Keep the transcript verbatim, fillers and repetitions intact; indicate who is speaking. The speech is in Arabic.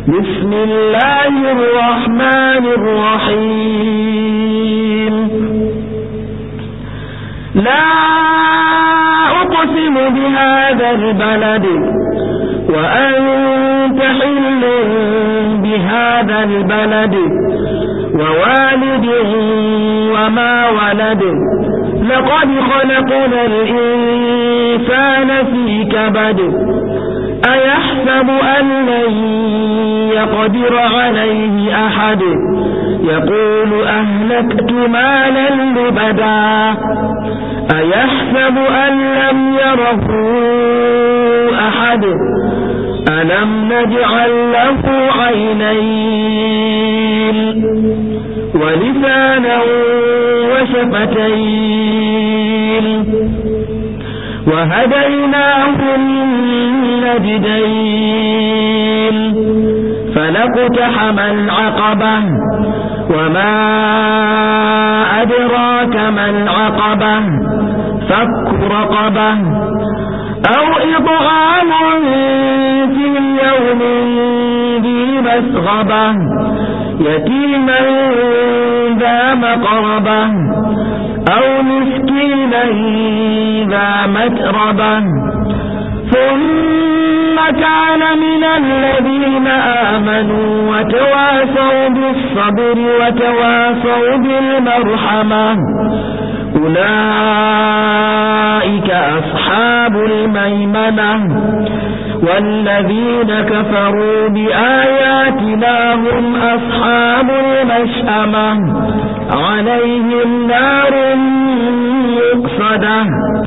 Speaker 1: بسم الله الرحمن الرحيم لا أقسم بهذا البلد وأنت حل بهذا البلد ووالد وما ولد لقد خلقنا الإنسان في كبد أيحسب أن لن يقدر عليه أحد يقول أهلكت مالا لبدا أيحسب أن لم يره أحد ألم نجعل له عينين ولسانا وشفتين وهديناه النجدين فلاقتحم العقبة وما أدراك ما العقبة فك رقبة أو إطعام في يوم ذي مسغبة يتيما ذا مقربة أو مسكينا ذا متربة ثم كان من الذين آمنوا وتواصوا بالصبر وتواصوا بالمرحمة أولئك أصحاب الميمنة والذين كفروا بآياتنا هم أصحاب المشأمة عليهم نار مؤصدة